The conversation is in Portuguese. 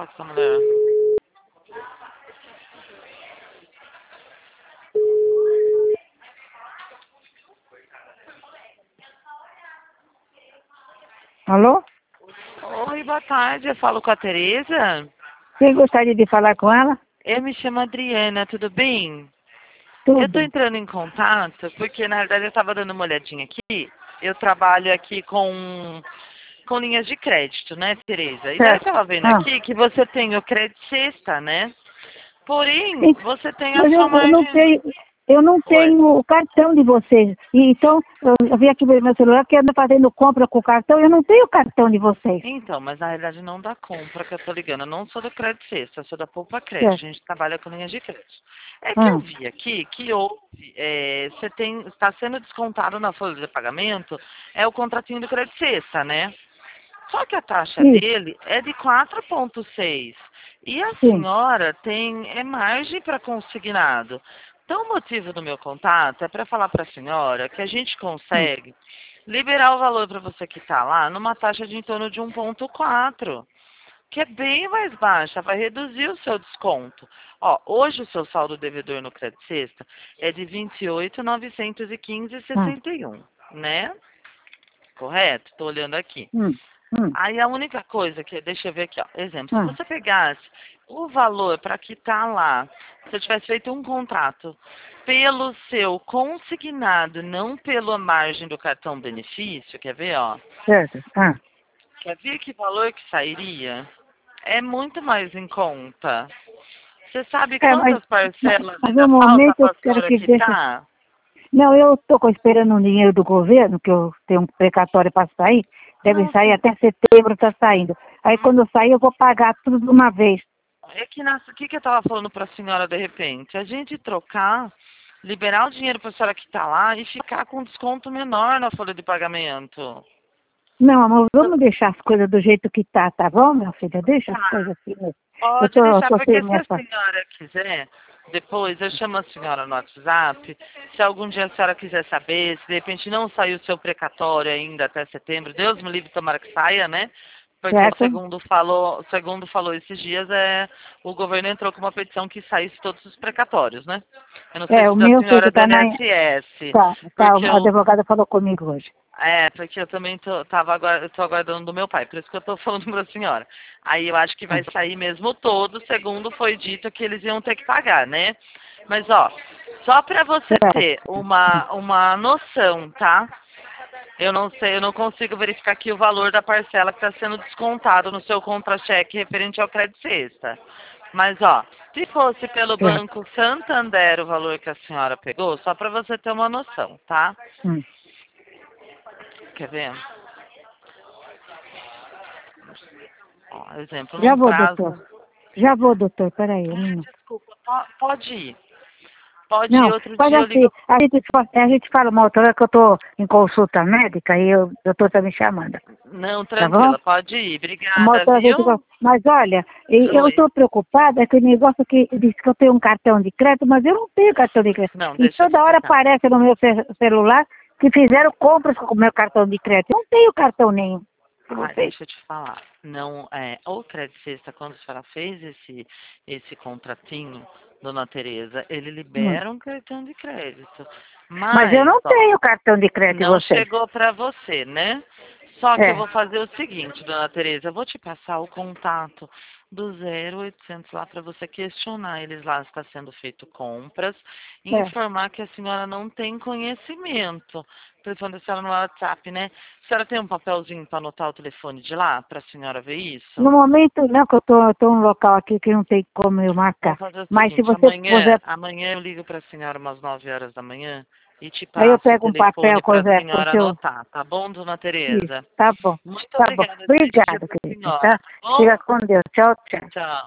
falar com essa mulher. Alô? Oi, boa tarde. Eu falo com a Tereza. Você gostaria de falar com ela? Eu me chamo Adriana, tudo bem? Eu tô Tudo. entrando em contato porque, na verdade, eu tava dando uma olhadinha aqui. Eu trabalho aqui com linhas de crédito, né, Tereza? E daí eu Certo. tava vendo Ah. aqui que você tem o crédito sexta, né? Porém, E- você tem a Mas sua margem... eu não Oi. tenho o cartão de vocês. E então, eu vi aqui no meu celular que anda fazendo compra com o cartão. Eu não tenho o cartão de vocês. Então, mas na realidade não dá compra que eu tô ligando. Eu não sou do Crédito Sexta, eu sou da Poupa Crédito. Certo. A gente trabalha com linhas de crédito. É que eu Ah. vi aqui que houve, você tem, está sendo descontado na folha de pagamento, é o contratinho do Crédito Sexta, né? Só que a taxa Isso. dele é de 4,6. E a Sim. senhora tem margem para consignado. Então, o motivo do meu contato é para falar para a senhora que a gente Hum. consegue liberar o valor para você que está lá numa taxa de em torno de 1,4, que é bem mais baixa, vai reduzir o seu desconto. Ó, hoje o seu saldo devedor no Crédito Sexta é de 28.915,61, né? Correto? Estou olhando aqui. Hum. Hum. Aí a única coisa que, deixa eu ver aqui, ó, exemplo, se Ah. você pegasse o valor para quitar lá, se eu tivesse feito um contrato pelo seu consignado, não pela margem do cartão benefício, quer ver, ó? Certo. Ah. Quer ver que valor que sairia? É muito mais em conta. Você sabe É, mas, quantas parcelas mas no ainda falta momento eu para a quero senhora que deixe. quitar? Não, eu estou esperando um dinheiro do governo, que eu tenho um precatório para sair. Deve Não, sair sim. até setembro, está saindo. Aí quando eu sair, eu vou pagar tudo de uma vez. É que o que eu estava falando para a senhora de repente? A gente trocar, liberar o dinheiro para a senhora que está lá e ficar com um desconto menor na folha de pagamento. Não, amor, vamos deixar as coisas do jeito que tá bom, minha filha? Deixa as Tá. coisas assim mesmo. Eu Pode tô, eu deixar, tô porque sem se a minha... senhora quiser, depois eu chamo a senhora no WhatsApp. Se algum dia a senhora quiser saber, se de repente não saiu o seu precatório ainda até setembro, Deus me livre, tomara que saia, né? Porque Certo? segundo falou esses dias, o governo entrou com uma petição que saísse todos os precatórios, né? Eu não sei É, o se da meu senhora filho é do tá na... INSS, Tá, porque o advogado falou comigo hoje. porque eu também eu tô aguardando do meu pai, por isso que eu tô falando pra senhora. Aí eu acho que vai sair mesmo todo, segundo foi dito que eles iam ter que pagar, né? Mas ó, só pra você Certo. ter uma noção, tá? Eu não sei, eu não consigo verificar aqui o valor da parcela que está sendo descontado no seu contra-cheque referente ao crédito sexta. Mas ó, se fosse pelo Certo. Banco Santander o valor que a senhora pegou, só pra você ter uma noção, tá? Hum. Quer ver? Ó, exemplo, Já num vou, doutor. prazo. Já vou, doutor. Peraí, um minuto. Desculpa, pode ir. Pode ir, Não, outro faz dia eu assim, ligo. a gente fala uma outra hora que eu tô em consulta médica e o doutor tá me chamando, Não, tá bom? tranquila, pode ir. Uma Obrigada, outra vez eu... viu? Mas olha, eu Oi. estou preocupada com o negócio que diz que eu tenho um cartão de crédito, mas eu não tenho cartão de crédito. Não, E deixa eu toda hora explicar. aparece no meu celular que fizeram compras com o meu cartão de crédito. Eu não tenho cartão nenhum de Ah, vocês. deixa eu te falar. Não, o Crédito Sexta, quando a senhora fez esse contratinho, dona Tereza, ele Hum. libera um cartão de crédito. Mas eu Mas, não ó, tenho cartão de crédito de não vocês. chegou para você, né? Só que eu É, vou fazer o seguinte, dona Tereza, eu vou te passar o contato do 0800 lá para você questionar eles lá se está sendo feito compras e é. informar que a senhora não tem conhecimento. Telefone da senhora no WhatsApp, né? A senhora tem um papelzinho para anotar o telefone de lá para a senhora ver No isso? momento, não, que eu tô num local aqui que não tem como eu Vou marcar. fazer o Mas se seguinte, você puser, amanhã eu ligo para a senhora umas 9 horas da manhã e te aí eu passo o pego um papel, telefone para a coisa, com o senhora seu... anotar, tá bom, dona Isso, Tereza? tá bom. Muito Tá bom. obrigada, eu tenho que dizer Obrigada, para a querida, senhora, tá? tá bom? Fica com Deus. Tchau, tchau. Tchau.